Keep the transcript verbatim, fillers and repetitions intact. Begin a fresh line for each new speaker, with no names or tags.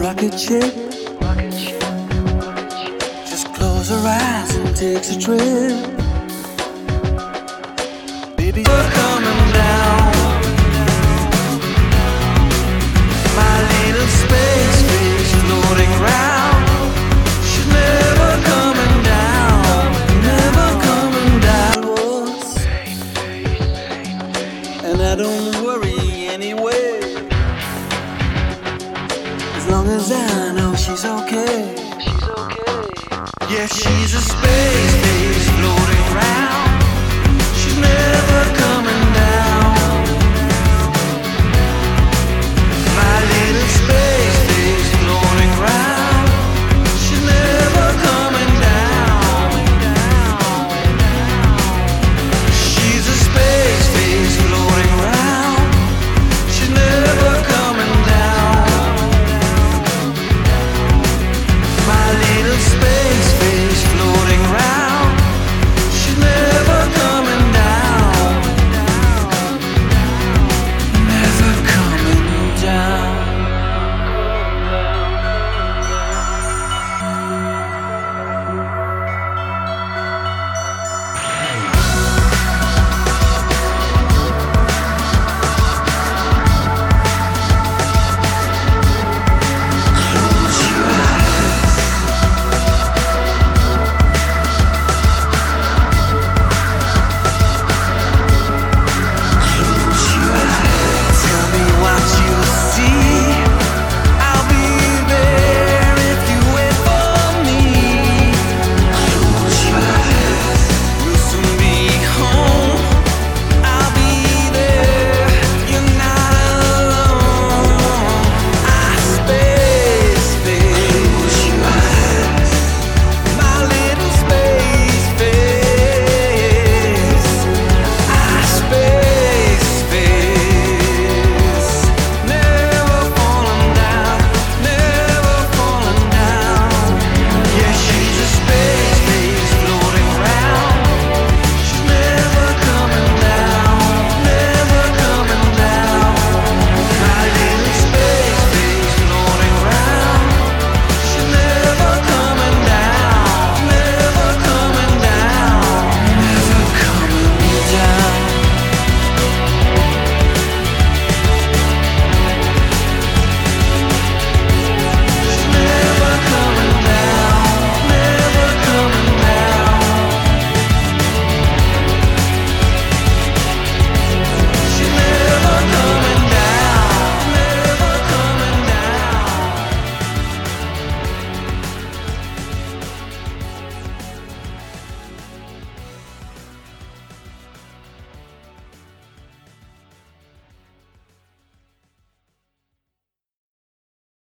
rocket ship. Just close her eyes and takes a trip. Baby, we're coming down. My little space fish floating round. She's never coming down, never coming down. And I don't worry anyway, as long as I know she's okay. She's okay. Yeah, she's a space fish floating round. She's never coming down. My little space fish floating round. She's never coming down. She's a space fish floating round. She's never coming down. My little space